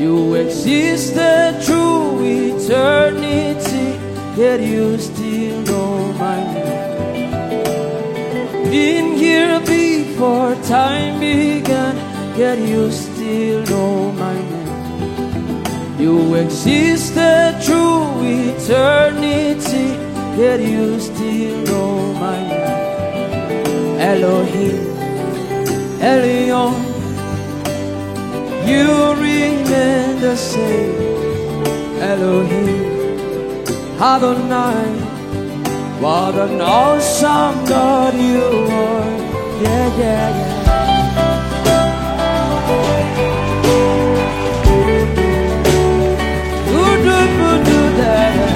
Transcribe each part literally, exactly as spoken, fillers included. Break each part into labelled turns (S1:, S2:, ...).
S1: You existed through eternity, yet you still know my name. Been here before time began, yet you still know my name. You existed through eternity, yet you still know my name. Elohim, Elion, you remain the same. Elohim, Adonai, what an awesome God you are. Yeah, yeah, yeah. Do, do, do, do that.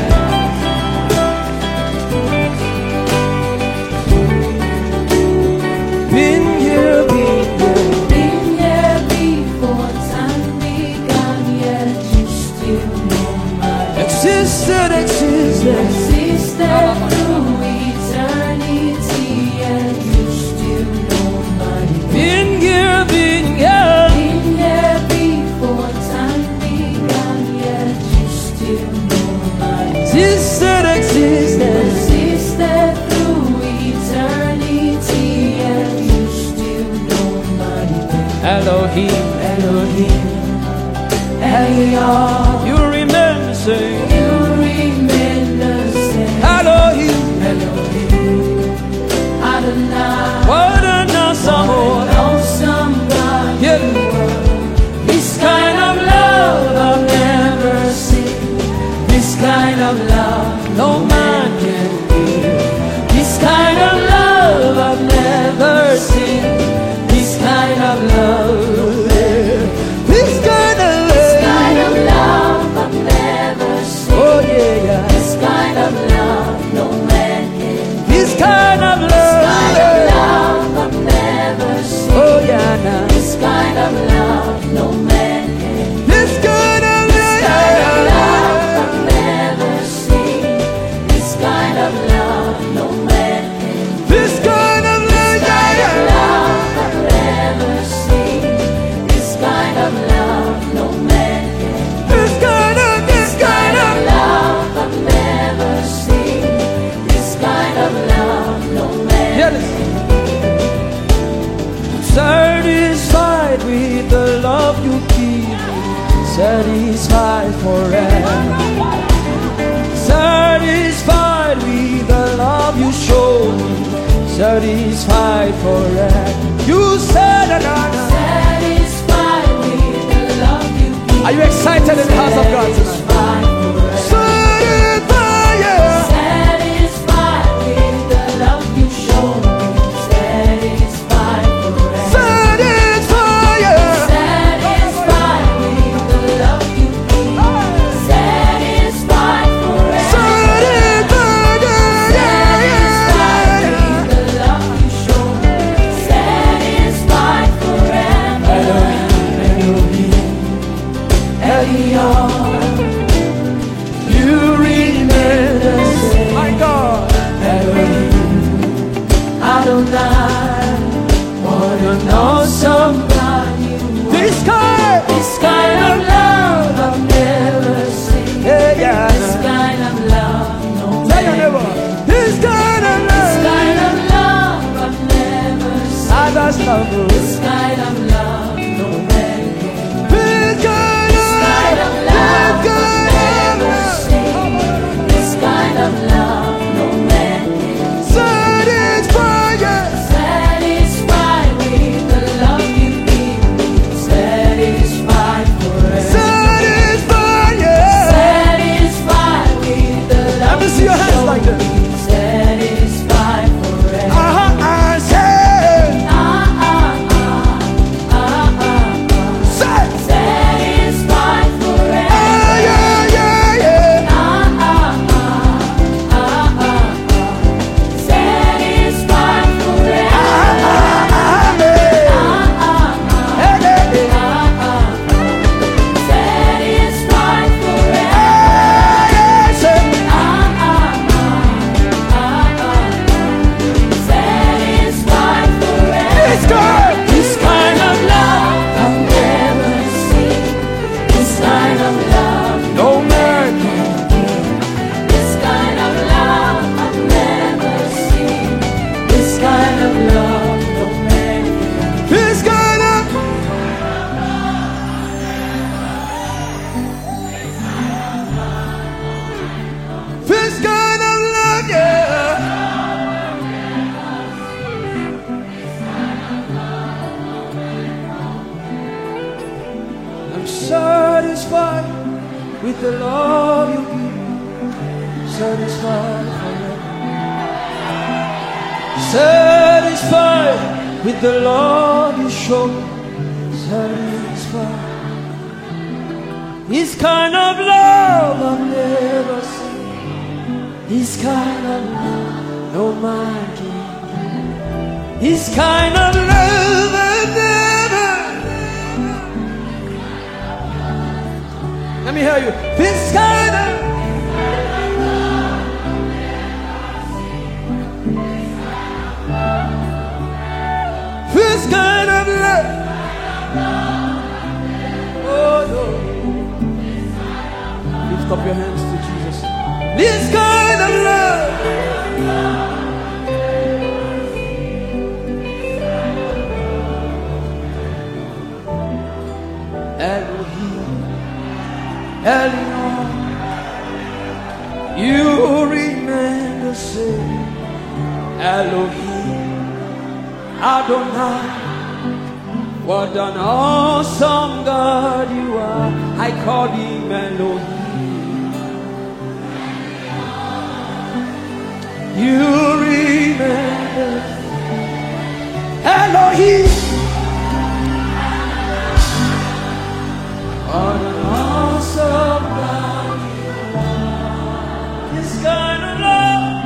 S1: Been here, been here,
S2: been here before time began, yet you still know my name.
S1: Existed, existed,
S2: Existed through eternity, and you still know my name.
S1: been here, been here,
S2: Been here before time began, yet you still know my name.
S1: existed, existed.
S2: Existed through eternity, and you still know my name.
S1: Elohim, Elohim,
S2: Elion,
S1: you remember saying,
S2: you remain the same.
S1: Elohim,
S2: Elohim, Adonai,
S1: what an awesome
S2: what
S1: God.
S2: an awesome God
S1: Yeah.
S2: you are. This kind of love I've never seen. This kind of love
S1: No man can give.
S2: This kind of love I've never seen. This kind of love,
S1: This kind of
S2: this
S1: love,
S2: kind of love I've never seen.
S1: oh yeah, yeah.
S2: This kind of love no man can.
S1: This kind of
S2: This kind of
S1: love,
S2: love I've never seen.
S1: oh yeah, now.
S2: This kind of love no man can.
S1: This kind of
S2: This kind of love
S1: love,
S2: I've never seen. This kind of love no man can.
S1: this kind of love,
S2: Kind of
S1: yeah.
S2: love I've never seen. This kind of love no man can.
S1: This kind of, this kind of,
S2: Love I've never seen. This kind of love no man
S1: yeah, listen. Satisfied with the love you give me, satisfied forever. Satisfied with the love you show me, satisfied forever. You said another.
S2: satisfied with the love you give.
S1: Are you excited in the house of God tonight?
S2: Satisfied forever.
S1: Satisfied, yeah.
S2: Satisfied with the love you show me. Satisfied forever.
S1: Satisfied, yeah.
S2: Satisfied with the love you give. Satisfied forever.
S1: Satisfied,
S2: Satisfied
S1: yeah.
S2: with the love you show me. Satisfied forever. Elion,
S1: You remain the same. My God.
S2: Adonai, what an awesome God you are.
S1: This kind,
S2: This kind of love I've never seen.
S1: yeah, yeah.
S2: This kind of love no
S1: Tell your
S2: man
S1: neighbor.
S2: can.
S1: This kind of
S2: This
S1: love,
S2: kind of love I've never seen.
S1: I just love you.
S2: This kind of love no man can.
S1: This kind
S2: This kind of
S1: of
S2: love
S1: love,
S2: I've never seen. This kind of love no man can.
S1: satisfied, yeah.
S2: Satisfied with the love you
S1: satisfied with the love you give. Satisfied forever. Satisfied with the love you show. Satisfied. This kind of love I've never seen. This kind of love no man can. This kind of love I've never. Let me hear you. This kind of. This kind of love. Oh no. Lift up your hands to Jesus. This kind of love. Elohim, Elion, you remain the same. Elohim, Adonai, what an awesome God you are. I call him Elohim. You remember Elohim. What an awesome God you are. This kind of love,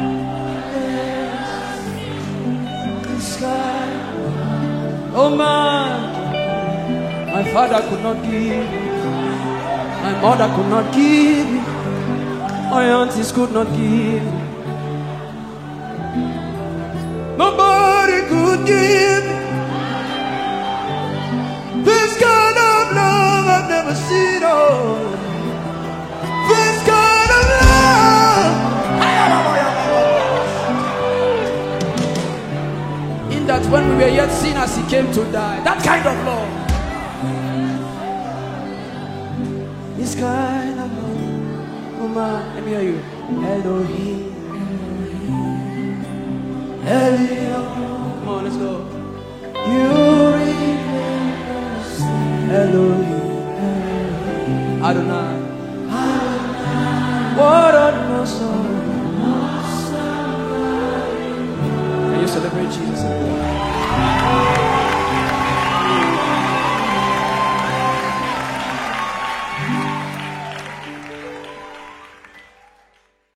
S1: this kind of love. Oh man, my father could not give, my mother could not give, my aunties could not give, nobody could give this kind of love I've never seen. Oh, this kind of love. In that when we were yet sinners, he came to die. That kind of love. This kind of love. Oh man, let me hear you. Elohim. Elion. Come on, let's go. You remember Elohim. Adonai. Adonai. What an awesome. Can you celebrate Jesus?